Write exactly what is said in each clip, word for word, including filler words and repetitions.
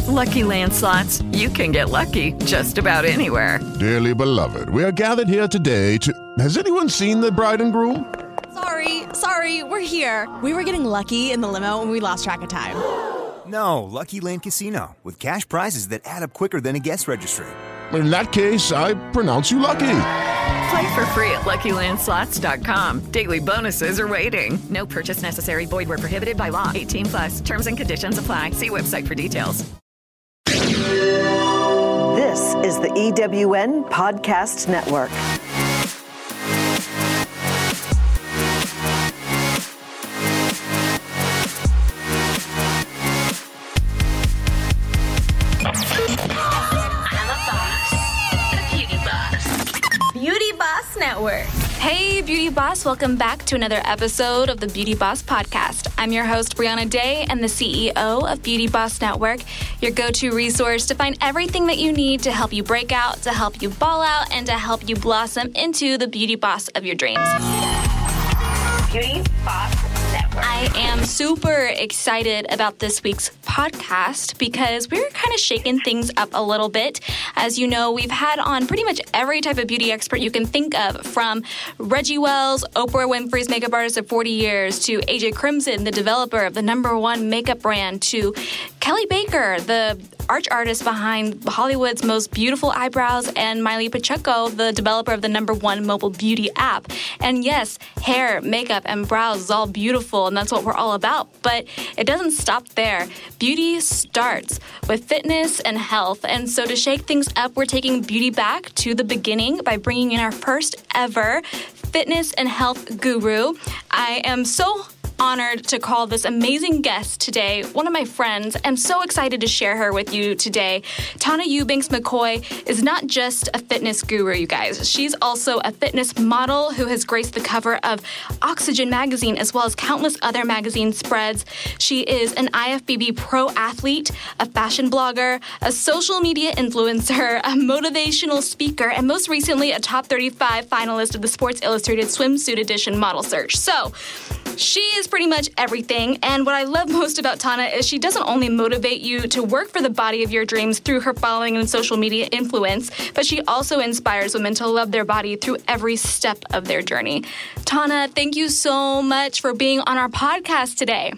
Lucky Land Slots, you can get lucky just about anywhere. Dearly beloved, we are gathered here today to... Has anyone seen the bride and groom? Sorry, sorry, we're here. We were getting lucky in the limo and we lost track of time. No, Lucky Land Casino, with cash prizes that add up quicker than a guest registry. In that case, I pronounce you lucky. Play for free at Lucky Land Slots dot com. Daily bonuses are waiting. No purchase necessary. Void where prohibited by law. eighteen plus. Terms and conditions apply. See website for details. This is the E W N Podcast Network. Beauty Boss Network. Hey, Beauty Boss. Welcome back to another episode of the Beauty Boss Podcast. I'm your host, Brianna Day, and the C E O of Beauty Boss Network, your go-to resource to find everything that you need to help you break out, to help you ball out, and to help you blossom into the beauty boss of your dreams. Beauty Boss Network. I am super excited about this week's podcast because we're kind of shaking things up a little bit. As you know, we've had on pretty much every type of beauty expert you can think of, from Reggie Wells, Oprah Winfrey's makeup artist of forty years, to A J Crimson, the developer of the number one makeup brand, to Kelly Baker, the arch artist behind Hollywood's most beautiful eyebrows, and Miley Pacheco, the developer of the number one mobile beauty app. And yes, hair, makeup, and brows is all beautiful, and that's what we're all about. But it doesn't stop there. Beauty starts with fitness and health. And so to shake things up, we're taking beauty back to the beginning by bringing in our first ever fitness and health guru. I am so honored to call this amazing guest today one of my friends. I'm so excited to share her with you today. Tana Eubanks McCoy is not just a fitness guru, you guys. She's also a fitness model who has graced the cover of Oxygen magazine as well as countless other magazine spreads. She is an I F B B pro athlete, a fashion blogger, a social media influencer, a motivational speaker, and most recently a top thirty-five finalist of the Sports Illustrated Swimsuit Edition Model Search. So she is pretty much everything, and what I love most about Tana is she doesn't only motivate you to work for the body of your dreams through her following and social media influence, but she also inspires women to love their body through every step of their journey. Tana, thank you so much for being on our podcast today.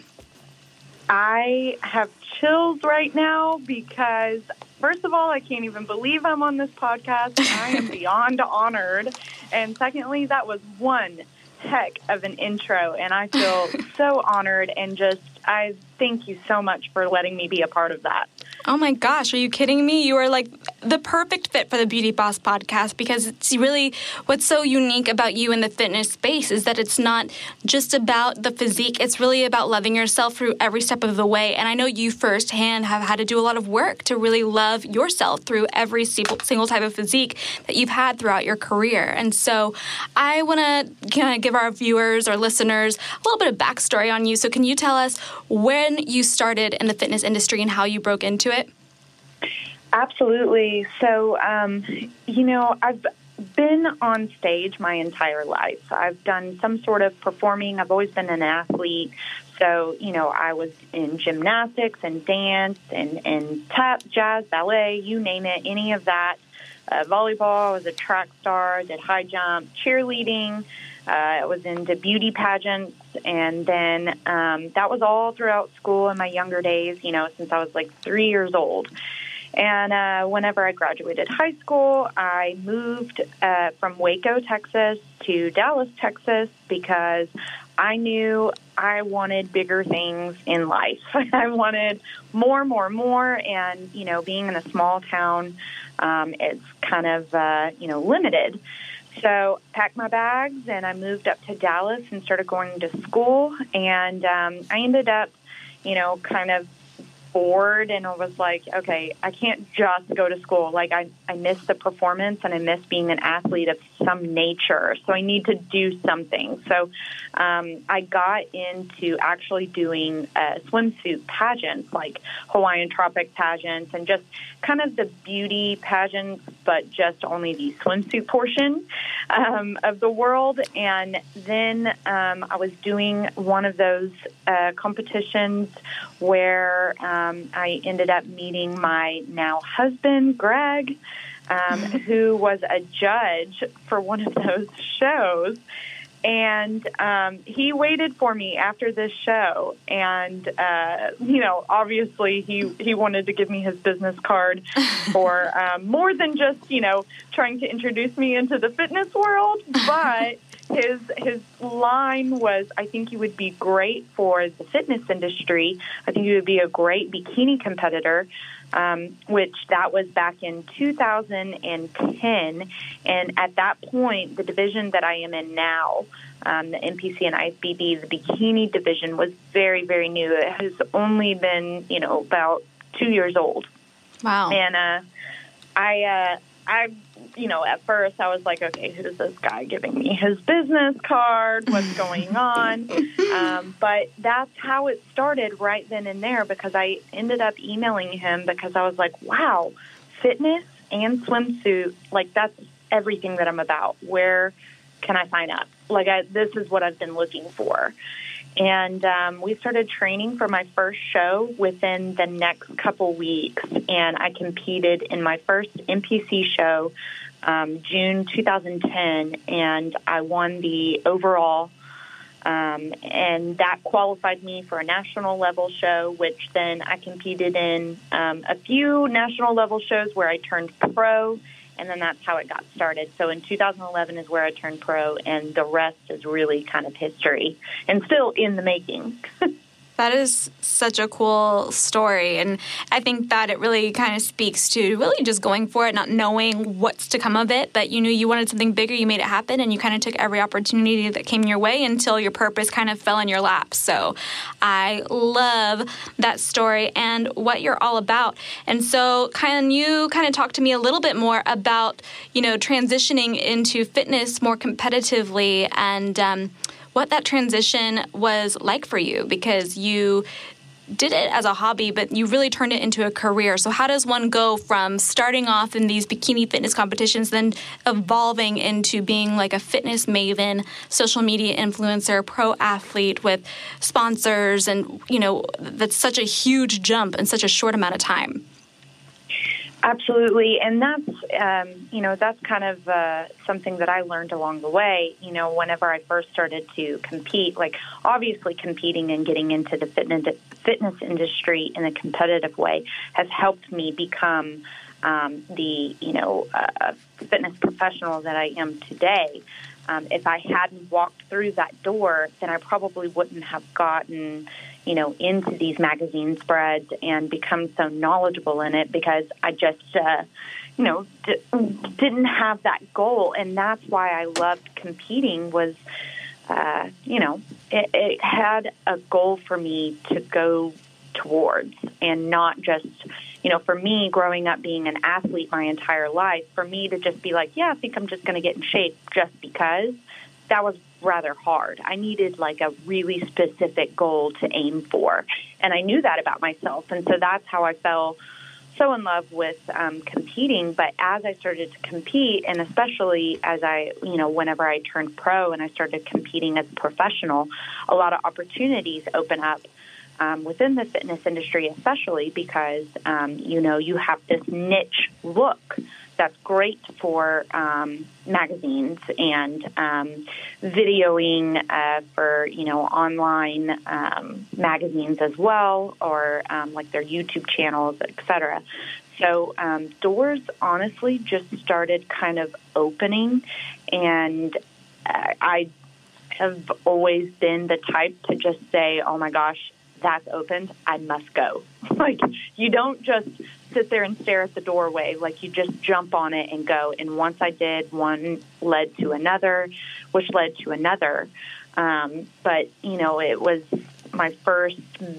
I have chills right now because, first of all, I can't even believe I'm on this podcast. I am beyond honored. And secondly, that was one heck of an intro, and I feel so honored, and just I thank you so much for letting me be a part of that. Oh my gosh, are you kidding me? You are like the perfect fit for the Beauty Boss podcast, because it's really what's so unique about you in the fitness space is that it's not just about the physique. It's really about loving yourself through every step of the way. And I know you firsthand have had to do a lot of work to really love yourself through every single type of physique that you've had throughout your career. And so I want to kind of give our viewers or listeners a little bit of backstory on you. So can you tell us when you started in the fitness industry and how you broke into it? Absolutely. So, um, you know, I've been on stage my entire life. I've done some sort of performing. I've always been an athlete. So, you know, I was in gymnastics and dance and, and tap, jazz, ballet, you name it, any of that. Uh, volleyball, I was a track star, did high jump, cheerleading. Uh, I was into beauty pageants, and then um, that was all throughout school in my younger days, you know, since I was like three years old. And uh, whenever I graduated high school, I moved uh, from Waco, Texas to Dallas, Texas, because I knew I wanted bigger things in life. I wanted more, more, more, and, you know, being in a small town, um, it's kind of, uh, you know, limited. So packed my bags, and I moved up to Dallas and started going to school. And um, I ended up, you know, kind of bored, and I was like, okay, I can't just go to school. Like, I, I miss the performance, and I miss being an athlete of some nature. So I need to do something. So um, I got into actually doing uh, swimsuit pageants, like Hawaiian Tropic pageants, and just kind of the beauty pageants, but just only the swimsuit portion um, of the world. And then um, I was doing one of those uh, competitions where um, I ended up meeting my now husband, Greg, um, who was a judge for one of those shows. And um, he waited for me after this show, and uh, you know, obviously he he wanted to give me his business card for um, more than just you know trying to introduce me into the fitness world. But his his line was, I think you would be great for the fitness industry. I think you would be a great bikini competitor. Um, which that was back in two thousand ten. And at that point, the division that I am in now, um, the N P C and I F B B, the bikini division, was very, very new. It has only been, you know, about two years old. Wow. And uh, I, uh, I, you know, at first I was like, okay, who's this guy giving me his business card? What's going on? Um, but that's how it started right then and there, because I ended up emailing him because I was like, wow, fitness and swimsuit, like that's everything that I'm about. Where can I sign up? Like I, this is what I've been looking for. And um, we started training for my first show within the next couple weeks, and I competed in my first N P C show, um, June two thousand ten, and I won the overall, um, and that qualified me for a national level show, which then I competed in um, a few national level shows where I turned pro. And then that's how it got started. So in two thousand eleven is where I turned pro, and the rest is really kind of history and still in the making. That is such a cool story, and I think that it really kind of speaks to really just going for it, not knowing what's to come of it, that you knew you wanted something bigger, you made it happen, and you kind of took every opportunity that came your way until your purpose kind of fell in your lap. So I love that story and what you're all about. And so can you kind of talk to me a little bit more about, you know, transitioning into fitness more competitively and um, what that transition was like for you, because you did it as a hobby, but you really turned it into a career. So how does one go from starting off in these bikini fitness competitions, then evolving into being like a fitness maven, social media influencer, pro athlete with sponsors, and, you know, that's such a huge jump in such a short amount of time? Absolutely, and that's, um, you know, that's kind of uh, something that I learned along the way. You know, whenever I first started to compete, like obviously competing and getting into the fitness fitness industry in a competitive way has helped me become um, the, you know, uh, fitness professional that I am today. Um, if I hadn't walked through that door, then I probably wouldn't have gotten, you know, into these magazine spreads and become so knowledgeable in it, because I just, uh, you know, d- didn't have that goal. And that's why I loved competing was, uh, you know, it, it had a goal for me to go towards, and not just, you know, for me growing up being an athlete my entire life, for me to just be like, yeah, I think I'm just going to get in shape just because, that was rather hard. I needed like a really specific goal to aim for. And I knew that about myself. And so that's how I fell so in love with um, competing. But as I started to compete, and especially as I, you know, whenever I turned pro and I started competing as a professional, a lot of opportunities open up um, within the fitness industry, especially because, um, you know, you have this niche look that's great for um, magazines and um, videoing uh, for, you know, online um, magazines as well, or um, like their YouTube channels, et cetera. So um, doors honestly just started kind of opening, and uh, I have always been the type to just say, oh my gosh, that's opened, I must go. Like, you don't just sit there and stare at the doorway. Like, you just jump on it and go. And once I did, one led to another, which led to another. Um, but, you know, it was my first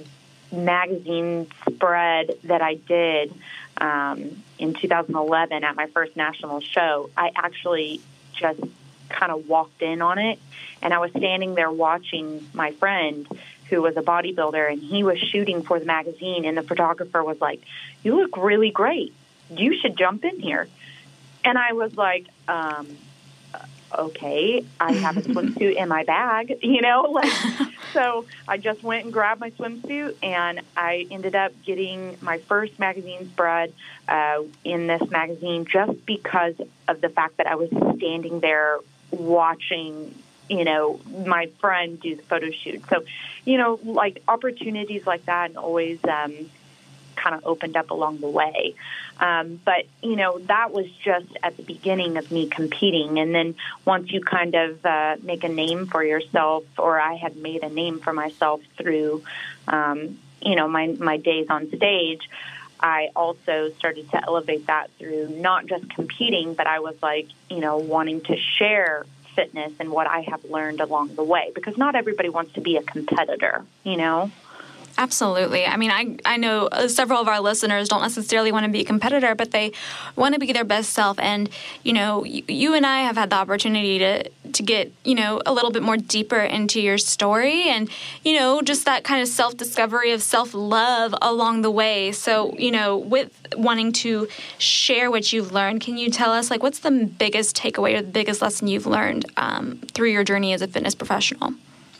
magazine spread that I did um, in two thousand eleven at my first national show. I actually just kind of walked in on it, and I was standing there watching my friend who was a bodybuilder, and he was shooting for the magazine, and the photographer was like, you look really great. You should jump in here. And I was like, um, okay, I have a swimsuit in my bag, you know, like, so I just went and grabbed my swimsuit, and I ended up getting my first magazine spread uh, in this magazine just because of the fact that I was standing there watching, you know, my friend do the photo shoot. So, you know, like opportunities like that and always um, kind of opened up along the way. Um, but, you know, that was just at the beginning of me competing. And then once you kind of uh, make a name for yourself, or I had made a name for myself through, um, you know, my, my days on stage, I also started to elevate that through not just competing, but I was like, you know, wanting to share fitness and what I have learned along the way, because not everybody wants to be a competitor, you know? Absolutely. I mean, I I know several of our listeners don't necessarily want to be a competitor, but they want to be their best self. And, you know, you, you and I have had the opportunity to, to get, you know, a little bit more deeper into your story and, you know, just that kind of self-discovery of self-love along the way. So, you know, with wanting to share what you've learned, can you tell us, like, what's the biggest takeaway or the biggest lesson you've learned um, through your journey as a fitness professional?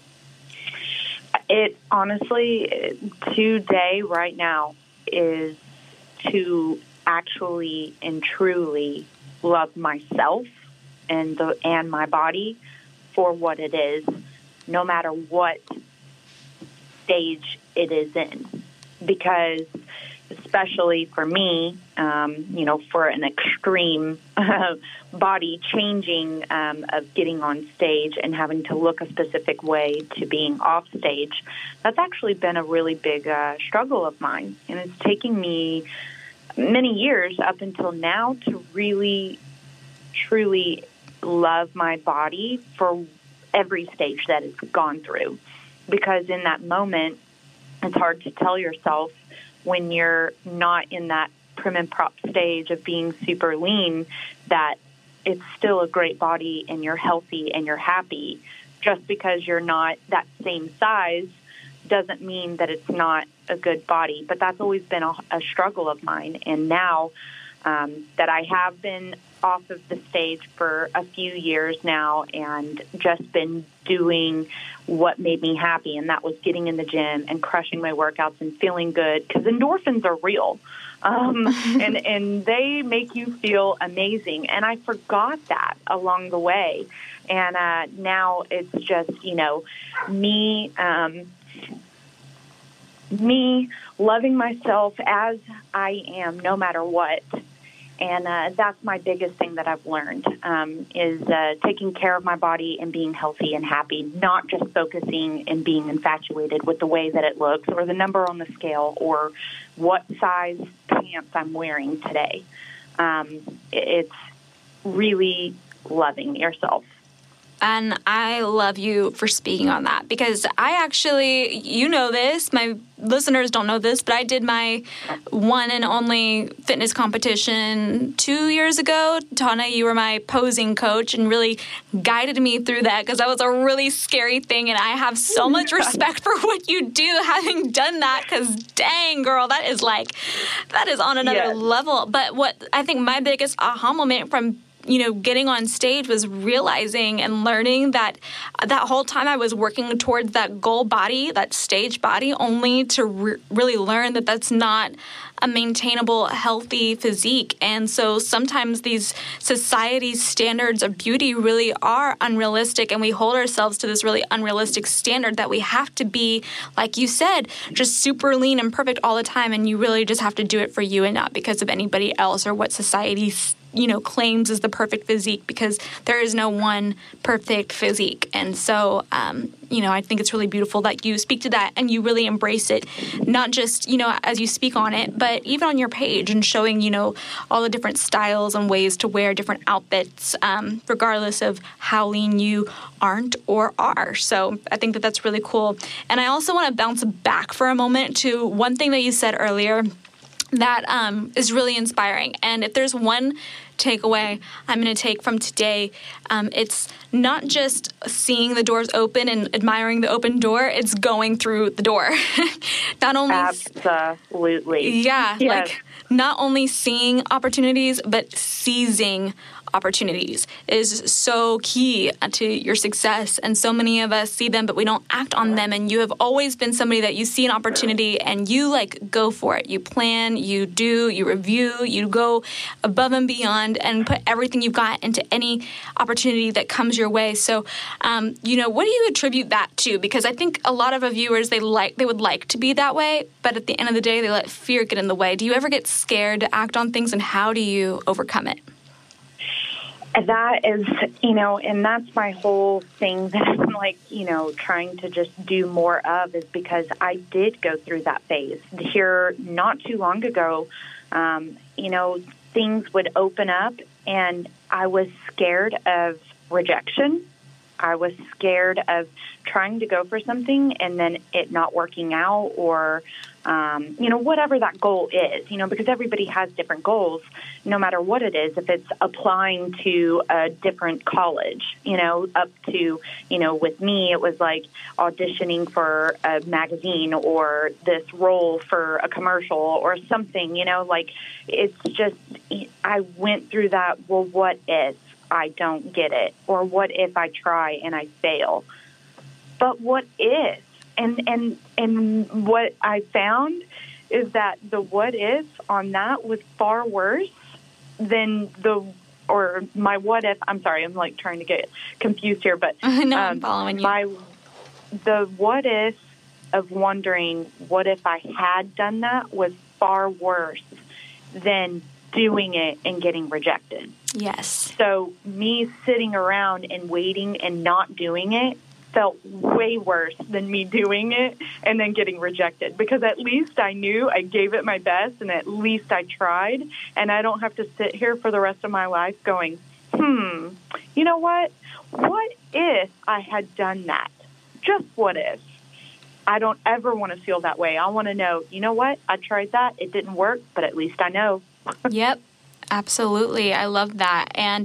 It honestly, today, right now, is to actually and truly love myself and the and my body for what it is, no matter what stage it is in. Because especially for me, um, you know, for an extreme uh, body changing um, of getting on stage and having to look a specific way to being off stage, that's actually been a really big uh, struggle of mine. And it's taking me many years up until now to really, truly love my body for every stage that it's gone through. Because in that moment, it's hard to tell yourself, when you're not in that prim and prop stage of being super lean, that it's still a great body and you're healthy and you're happy. Just because you're not that same size doesn't mean that it's not a good body. But that's always been a, a struggle of mine. And now um, that I have been off of the stage for a few years now and just been doing what made me happy, and that was getting in the gym and crushing my workouts and feeling good, because endorphins are real, um, and, and they make you feel amazing. And I forgot that along the way. And uh, now it's just, you know, me, um, me loving myself as I am, no matter what. And uh, that's my biggest thing that I've learned, um, is uh, taking care of my body and being healthy and happy, not just focusing and being infatuated with the way that it looks or the number on the scale or what size pants I'm wearing today. Um, it's really loving yourself. And I love you for speaking on that, because I actually, you know this, my listeners don't know this, but I did my one and only fitness competition two years ago. Tana, you were my posing coach and really guided me through that, because that was a really scary thing. And I have so much respect for what you do having done that, because dang, girl, that is like, that is on another yes. level. But what I think my biggest aha moment from you know, getting on stage was realizing and learning that that whole time I was working towards that goal body, that stage body, only to re- really learn that that's not a maintainable, healthy physique. And so sometimes these society's standards of beauty really are unrealistic, and we hold ourselves to this really unrealistic standard that we have to be, like you said, just super lean and perfect all the time, and you really just have to do it for you and not because of anybody else or what society's you know, claims is the perfect physique, because there is no one perfect physique. And so, um, you know, I think it's really beautiful that you speak to that and you really embrace it, not just, you know, as you speak on it, but even on your page and showing, you know, all the different styles and ways to wear different outfits, um, regardless of how lean you aren't or are. So I think that that's really cool. And I also want to bounce back for a moment to one thing that you said earlier that um, is really inspiring. And if there's one takeaway I'm going to take from today, um, it's not just seeing the doors open and admiring the open door, it's going through the door. Not only... Absolutely. Yeah. Yes. Like not only seeing opportunities, but seizing opportunities is so key to your success. And so many of us see them, but we don't act on them. And you have always been somebody that you see an opportunity and you like go for it. You plan, you do, you review, you go above and beyond and put everything you've got into any opportunity that comes your way. So, um, you know, what do you attribute that to? Because I think a lot of our viewers, they like, they would like to be that way, but at the end of the day, they let fear get in the way. Do you ever get scared to act on things, and how do you overcome it? That is, you know, and that's my whole thing that I'm like, you know, trying to just do more of, is because I did go through that phase. Here not too long ago, um, you know, things would open up and I was scared of rejection. I was scared of trying to go for something and then it not working out, or, um, you know, whatever that goal is, you know, because everybody has different goals, no matter what it is. If it's applying to a different college, you know, up to, you know, with me, it was like auditioning for a magazine or this role for a commercial or something, you know, like it's just, I went through that, well, what if I don't get it? Or what if I try and I fail? But what if? And and and what I found is that the what if on that was far worse than the, or my what if, I'm sorry, I'm like trying to get confused here, but no, um, I'm following you. My, the what if of wondering what if I had done that was far worse than doing it and getting rejected. Yes. So me sitting around and waiting and not doing it felt way worse than me doing it and then getting rejected, because at least I knew I gave it my best and at least I tried, and I don't have to sit here for the rest of my life going, hmm, you know what? What if I had done that? Just what if? I don't ever want to feel that way. I want to know, you know what? I tried that. It didn't work, but at least I know. Yep. Absolutely. I love that. And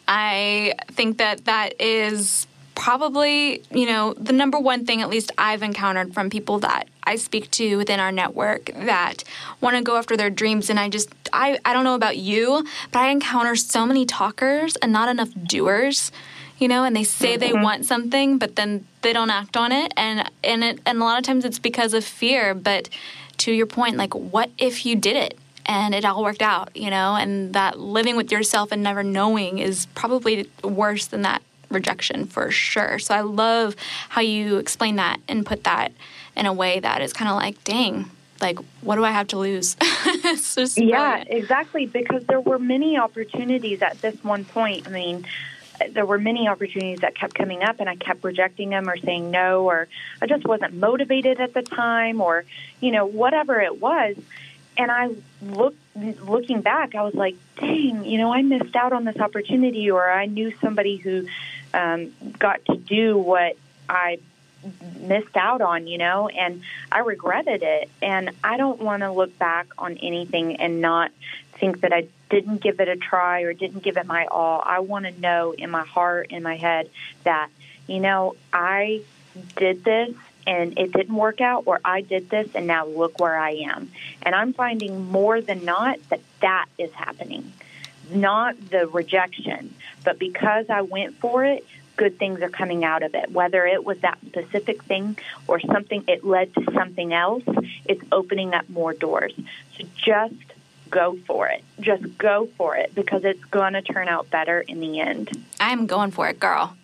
I think that that is probably, you know, the number one thing at least I've encountered from people that I speak to within our network that want to go after their dreams. And I just, I, I don't know about you, but I encounter so many talkers and not enough doers, you know, and they say they want something, but then they don't act on it. And, and, it, and a lot of times it's because of fear. But to your point, like, what if you did it and it all worked out, you know, and that living with yourself and never knowing is probably worse than that rejection for sure. So I love how you explain that and put that in a way that is kind of like, dang, like, what do I have to lose? It's just yeah, brilliant. exactly, because there were many opportunities at this one point. I mean, there were many opportunities that kept coming up and I kept rejecting them or saying no, or I just wasn't motivated at the time, or, you know, whatever it was. And I look, looking back, I was like, dang, you know, I missed out on this opportunity, or I knew somebody who um, got to do what I missed out on, you know, and I regretted it. And I don't want to look back on anything and not think that I didn't give it a try or didn't give it my all. I want to know in my heart, in my head, that, you know, I did this and it didn't work out, or I did this and now look where I am. And I'm finding more than not that that is happening, not the rejection, but because I went for it, good things are coming out of it. Whether it was that specific thing or something, it led to something else, it's opening up more doors. So just go for it. Just go for it, because it's going to turn out better in the end. I'm going for it, girl.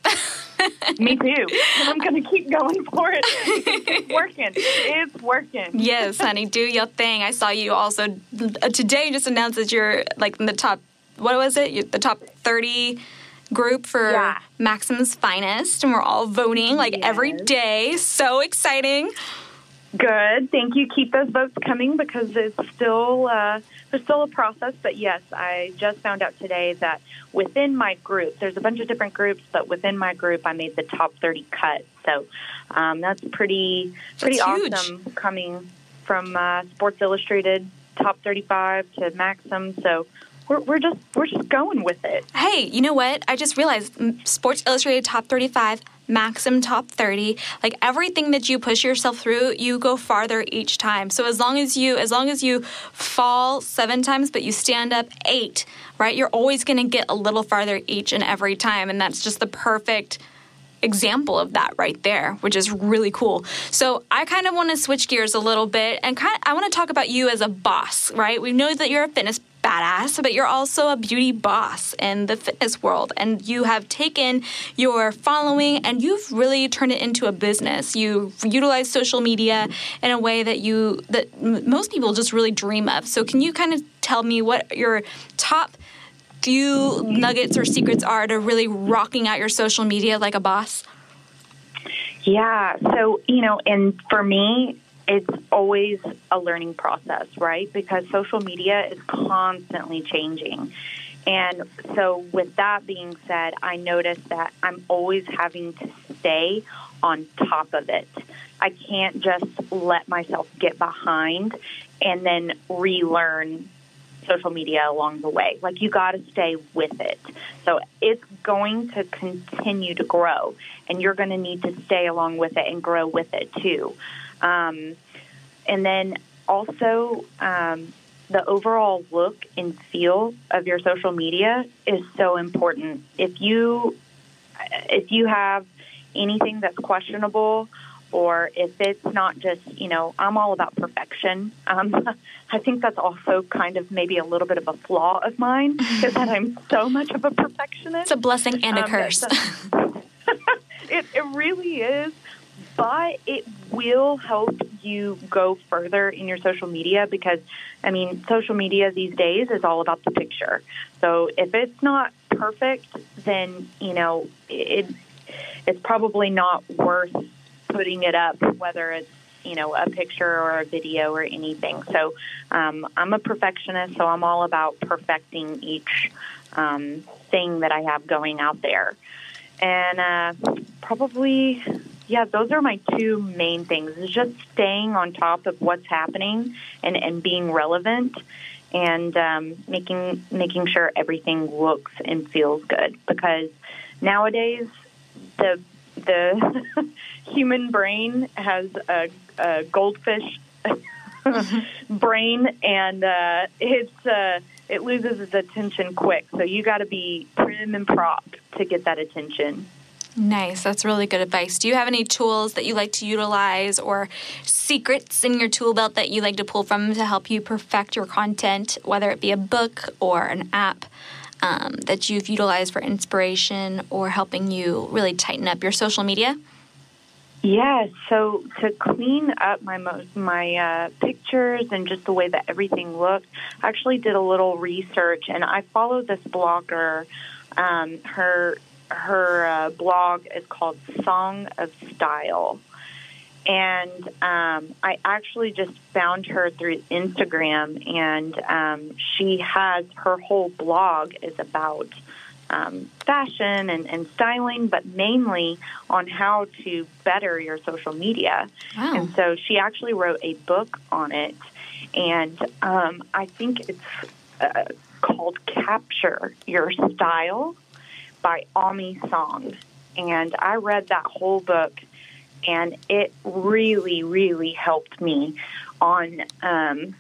Me too. And I'm going to keep going for it. It's working. It's working. Yes, honey, do your thing. I saw you also uh, today just announced that you're like in the top, what was it? You're the top thirty group for yeah. Maxim's Finest, and we're all voting like yes. every day. So exciting. Good. Thank you. Keep those votes coming, because it's still uh, there's still a process. But yes, I just found out today that within my group, there's a bunch of different groups, but within my group, I made the top thirty cut. So um, that's pretty pretty that's awesome, huge. Coming from uh, Sports Illustrated top thirty-five to Maxim. So we're, we're just we're just going with it. Hey, you know what? I just realized Sports Illustrated Top thirty-five, Maxim Top thirty, like everything that you push yourself through, you go farther each time. So as long as you as long as you fall seven times, but you stand up eight, right? You're always going to get a little farther each and every time, and that's just the perfect example of that right there, which is really cool. So I kind of want to switch gears a little bit, and kind of I want to talk about you as a boss, right? We know that you're a fitness badass, but you're also a beauty boss in the fitness world, and you have taken your following and you've really turned it into a business. You utilize social media in a way that you that m- most people just really dream of. So can you kind of tell me what your top few nuggets or secrets are to really rocking out your social media like a boss? Yeah. So, you know, and for me, it's always a learning process, right? Because social media is constantly changing. And so with that being said, I noticed that I'm always having to stay on top of it. I can't just let myself get behind and then relearn social media along the way. Like, you got to stay with it. So it's going to continue to grow, and you're going to need to stay along with it and grow with it too. Um, and then also, um, the overall look and feel of your social media is so important. If you, if you have anything that's questionable, or if it's not just, you know, I'm all about perfection. Um, I think that's also kind of maybe a little bit of a flaw of mine, is that I'm so much of a perfectionist. It's a blessing and a um, curse. it, it really is, but it will help you go further in your social media because, I mean, social media these days is all about the picture. So if it's not perfect, then, you know, it it's probably not worth putting it up, whether it's, you know, a picture or a video or anything. So um, I'm a perfectionist, so I'm all about perfecting each um, thing that I have going out there. And uh, probably, yeah, those are my two main things, is just staying on top of what's happening and, and being relevant, and um, making making sure everything looks and feels good. Because nowadays, the the human brain has a, a goldfish brain, and uh, it's uh, it loses its attention quick. So you got to be prim and prop to get that attention. Nice. That's really good advice. Do you have any tools that you like to utilize or secrets in your tool belt that you like to pull from to help you perfect your content, whether it be a book or an app um, that you've utilized for inspiration or helping you really tighten up your social media? Yeah, so to clean up my my uh, pictures and just the way that everything looked, I actually did a little research, and I follow this blogger. Um, her her uh, blog is called Song of Style, and um, I actually just found her through Instagram, and um, she has her whole blog is about Um, fashion and, and styling, but mainly on how to better your social media. Wow. And so she actually wrote a book on it, and um, I think it's uh, called Capture Your Style by Ami Song. And I read that whole book, and it really, really helped me on um,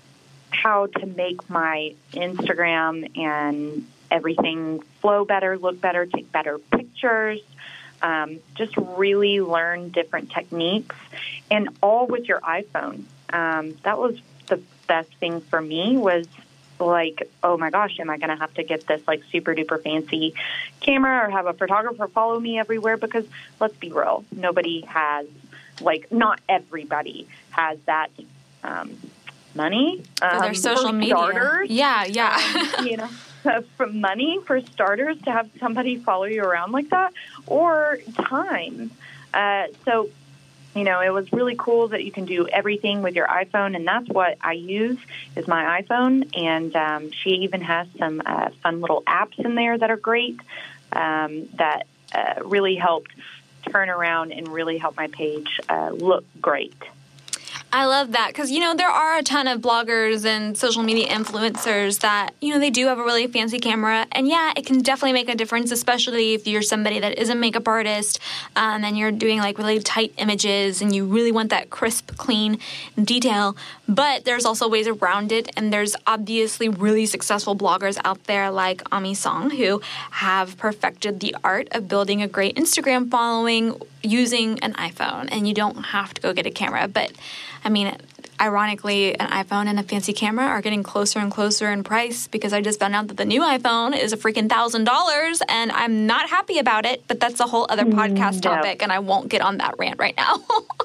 how to make my Instagram and everything flow better, look better, take better pictures, um, just really learn different techniques, and all with your iPhone. Um, that was the best thing for me, was like, oh my gosh, am I going to have to get this like super duper fancy camera or have a photographer follow me everywhere? Because let's be real, nobody has, like, not everybody has that um, money for um, their social for media. Starters, yeah, yeah. um, you know. For money, for starters, to have somebody follow you around like that, or time. Uh, so, you know, it was really cool that you can do everything with your iPhone, and that's what I use is my iPhone. And um, she even has some uh, fun little apps in there that are great, um, that uh, really helped turn around and really help my page uh, look great. I love that because, you know, there are a ton of bloggers and social media influencers that, you know, they do have a really fancy camera. And, yeah, it can definitely make a difference, especially if you're somebody that is a makeup artist um, and you're doing, like, really tight images and you really want that crisp, clean detail. But there's also ways around it, and there's obviously really successful bloggers out there like Ami Song who have perfected the art of building a great Instagram following using an iPhone, and you don't have to go get a camera. But, I mean, ironically, an iPhone and a fancy camera are getting closer and closer in price because I just found out that the new iPhone is a freaking one thousand dollars, and I'm not happy about it, but that's a whole other podcast no. topic, and I won't get on that rant right now.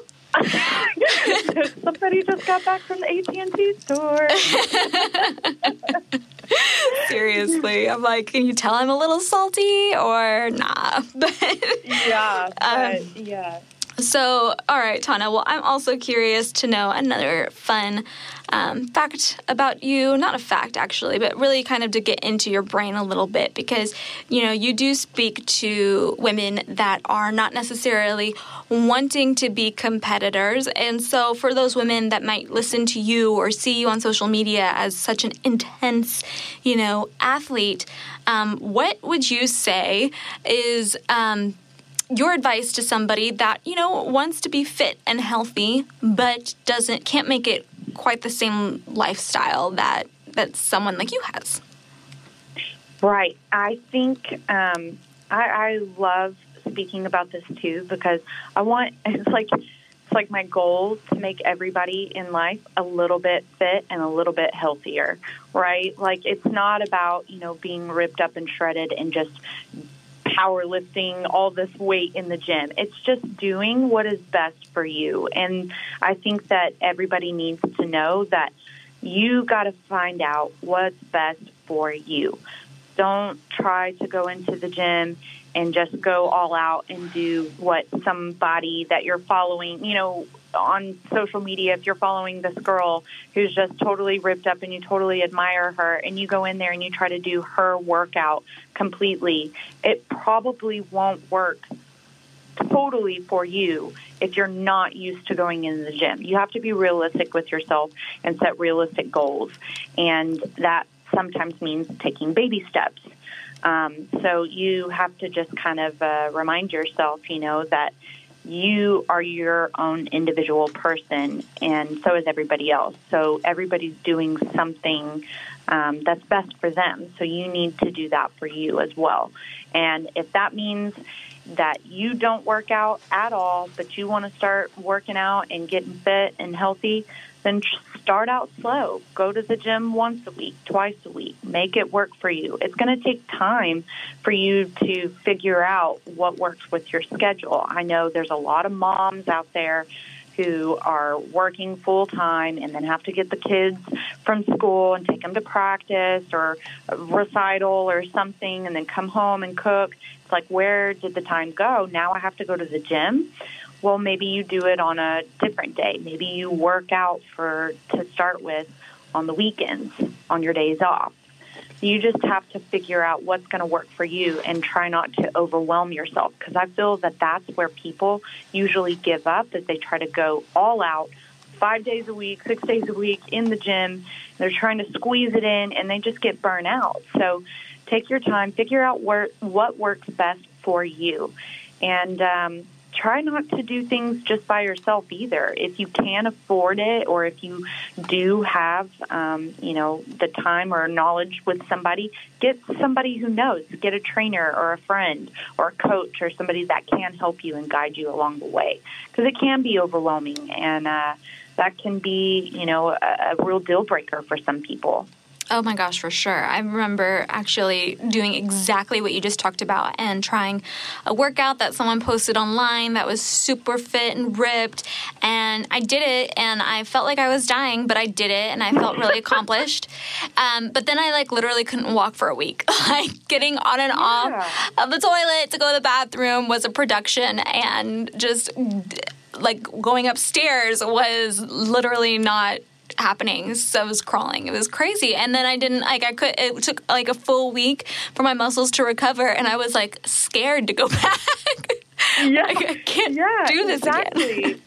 Somebody just got back from the A T and T store. Seriously. I'm like, can you tell I'm a little salty or nah? But, yeah, but, um, yeah. So, all right, Tana. Well, I'm also curious to know another fun um, fact about you. Not a fact, actually, but really kind of to get into your brain a little bit because, you know, you do speak to women that are not necessarily wanting to be competitors. And so for those women that might listen to you or see you on social media as such an intense, you know, athlete, um, what would you say is um, your advice to somebody that, you know, wants to be fit and healthy, but doesn't can't make it quite the same lifestyle that, that someone like you has? Right. I think um, I, I love speaking about this too because I want it's like it's like my goal to make everybody in life a little bit fit and a little bit healthier. Right. Like it's not about, you know, being ripped up and shredded and just powerlifting all this weight in the gym. It's just doing what is best for you. And I think that everybody needs to know that you got to find out what's best for you. Don't try to go into the gym and just go all out and do what somebody that you're following, you know, on social media, if you're following this girl who's just totally ripped up and you totally admire her and you go in there and you try to do her workout completely, it probably won't work totally for you if you're not used to going in the gym. You have to be realistic with yourself and set realistic goals. And that sometimes means taking baby steps. Um, so you have to just kind of uh, remind yourself, you know, that you are your own individual person, and so is everybody else. So everybody's doing something um, that's best for them. So you need to do that for you as well. And if that means that you don't work out at all, but you want to start working out and getting fit and healthy, then start out slow. Go to the gym once a week, twice a week. Make it work for you. It's going to take time for you to figure out what works with your schedule. I know there's a lot of moms out there who are working full-time and then have to get the kids from school and take them to practice or a recital or something and then come home and cook. It's like, where did the time go? Now I have to go to the gym. Well, maybe you do it on a different day. Maybe you work out for to start with on the weekends, on your days off. You just have to figure out what's going to work for you and try not to overwhelm yourself, because I feel that that's where people usually give up, is they try to go all out five days a week, six days a week in the gym. They're trying to squeeze it in, and they just get burnt out. So take your time, figure out where, what works best for you, and um, try not to do things just by yourself either. If you can afford it, or if you do have, um, you know, the time or knowledge with somebody, get somebody who knows. Get a trainer or a friend or a coach or somebody that can help you and guide you along the way, because it can be overwhelming, and uh, that can be, you know, a, a real deal breaker for some people. Oh my gosh, for sure. I remember actually doing exactly what you just talked about and trying a workout that someone posted online that was super fit and ripped. And I did it, and I felt like I was dying, but I did it, and I felt really accomplished. Um, but then I, like, literally couldn't walk for a week. Like, getting on and Yeah. off of the toilet to go to the bathroom was a production, and just, like, going upstairs was literally not happening. So I was crawling. It was crazy. And then I didn't, like, I could, it took like a full week for my muscles to recover, and I was like scared to go back. Yeah. Like, I can't yeah, do this exactly. again.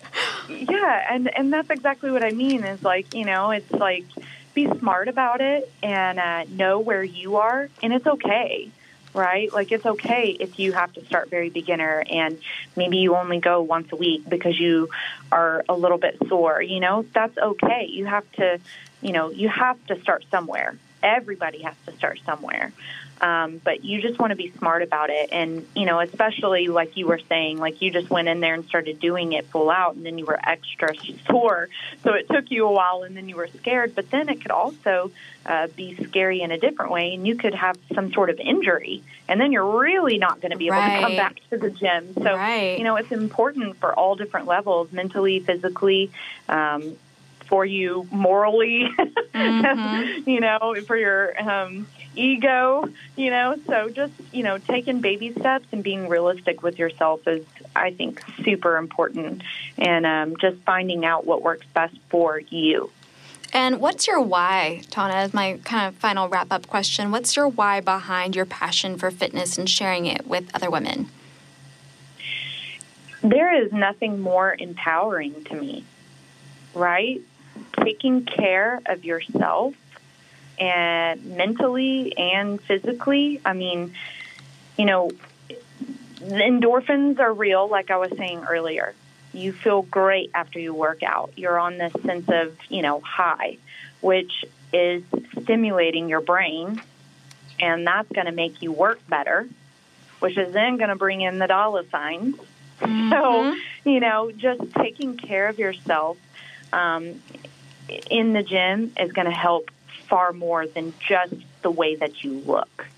Yeah, and, and that's exactly what I mean is like, you know, it's like be smart about it and uh, know where you are, and it's okay, right? Like it's okay if you have to start very beginner and maybe you only go once a week because you are a little bit sore, you know, that's okay. You have to, you know, you have to start somewhere. Everybody has to start somewhere. Um, but you just want to be smart about it. And, you know, especially like you were saying, like you just went in there and started doing it full out and then you were extra sore. So it took you a while and then you were scared. But then it could also uh, be scary in a different way. And you could have some sort of injury. And then you're really not going to be able right. to come back to the gym. So, right. you know, it's important for all different levels, mentally, physically, um, for you morally, mm-hmm. you know, for your um, ego, you know. So just, you know, taking baby steps and being realistic with yourself is, I think, super important. And um, just finding out what works best for you. And what's your why, Tana, as my kind of final wrap-up question? What's your why behind your passion for fitness and sharing it with other women? There is nothing more empowering to me, right? Taking care of yourself and mentally and physically. I mean, you know, the endorphins are real, like I was saying earlier. You feel great after you work out. You're on this sense of, you know, high, which is stimulating your brain, and that's going to make you work better, which is then going to bring in the dollar signs. Mm-hmm. So, you know, just taking care of yourself um, in the gym is going to help far more than just the way that you look.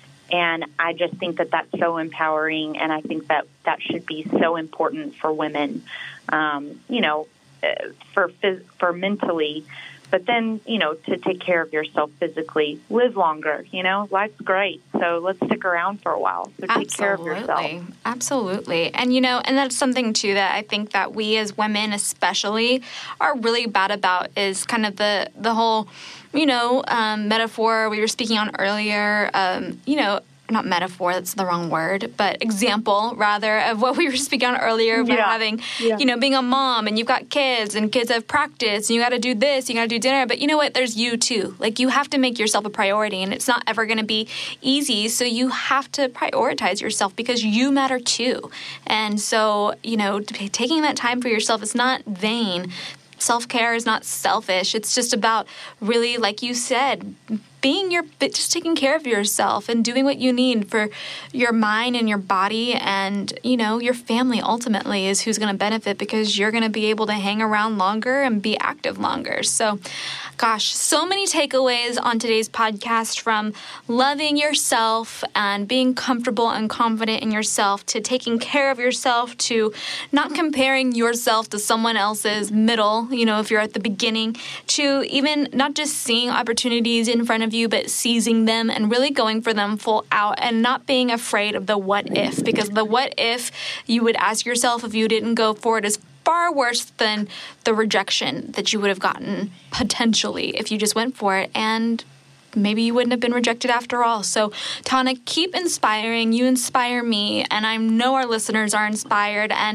And I just think that that's so empowering, and I think that that should be so important for women, um, you know, for phys- for mentally, but then, you know, to take care of yourself physically, live longer, you know, life's great. So let's stick around for a while. So take Absolutely. care of yourself. Absolutely. And, you know, and that's something, too, that I think that we as women especially are really bad about is kind of the, the whole, you know, um, metaphor we were speaking on earlier, um, you know, not metaphor, that's the wrong word, but example, rather, of what we were speaking on earlier about yeah. having, yeah. you know, being a mom and you've got kids and kids have practice and you got to do this, you got to do dinner. But you know what? There's you, too. Like, you have to make yourself a priority, and it's not ever going to be easy. So you have to prioritize yourself because you matter, too. And so, you know, taking that time for yourself is not vain. Self-care is not selfish. It's just about really, like you said, being your, just taking care of yourself and doing what you need for your mind and your body, and, you know, your family ultimately is who's going to benefit because you're going to be able to hang around longer and be active longer. So, gosh, so many takeaways on today's podcast, from loving yourself and being comfortable and confident in yourself to taking care of yourself to not comparing yourself to someone else's middle, you know, if you're at the beginning, to even not just seeing opportunities in front of you, but seizing them and really going for them full out and not being afraid of the what if, because the what if you would ask yourself if you didn't go for it is far worse than the rejection that you would have gotten potentially if you just went for it, and maybe you wouldn't have been rejected after all. So, Tana, keep inspiring. You inspire me, and I know our listeners are inspired. And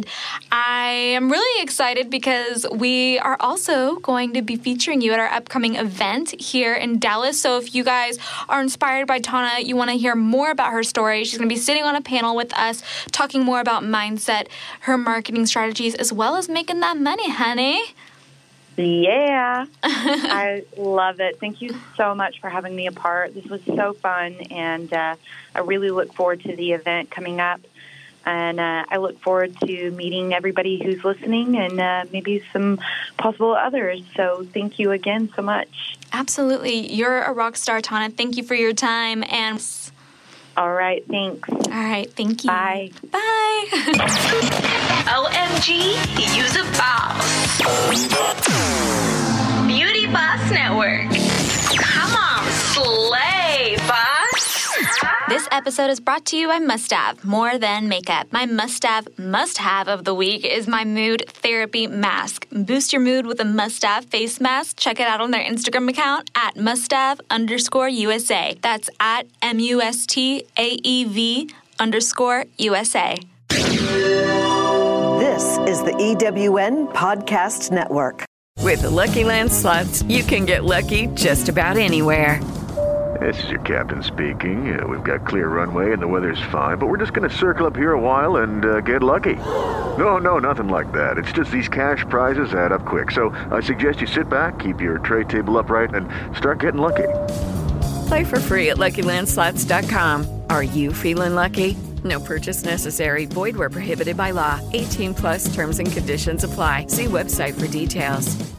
I am really excited because we are also going to be featuring you at our upcoming event here in Dallas. So if you guys are inspired by Tana, you want to hear more about her story, she's going to be sitting on a panel with us talking more about mindset, her marketing strategies, as well as making that money, honey. Yeah, I love it. Thank you so much for having me a part. This was so fun, and uh, I really look forward to the event coming up. And uh, I look forward to meeting everybody who's listening and uh, maybe some possible others. So thank you again so much. Absolutely. You're a rock star, Tana. Thank you for your time. And all right, thanks. All right, thank you. Bye. Bye. O M G, you's a boss. Beauty Boss Network. Come on, slay, boss. This episode is brought to you by Must Have, More Than Makeup. My Must Have must have of the week is my Mood Therapy Mask. Boost your mood with a Must Have face mask. Check it out on their Instagram account at mustave underscore USA. That's at M U S T A E V underscore U S A. This This is the E W N Podcast Network. With the Lucky Land Slots, you can get lucky just about anywhere. This is your captain speaking. Uh, we've got clear runway and the weather's fine, but we're just going to circle up here a while and uh, get lucky. No, no, nothing like that. It's just these cash prizes add up quick. So I suggest you sit back, keep your tray table upright, and start getting lucky. Play for free at Lucky Land Slots dot com. Are you feeling lucky? No purchase necessary. Void where prohibited by law. eighteen plus terms and conditions apply. See website for details.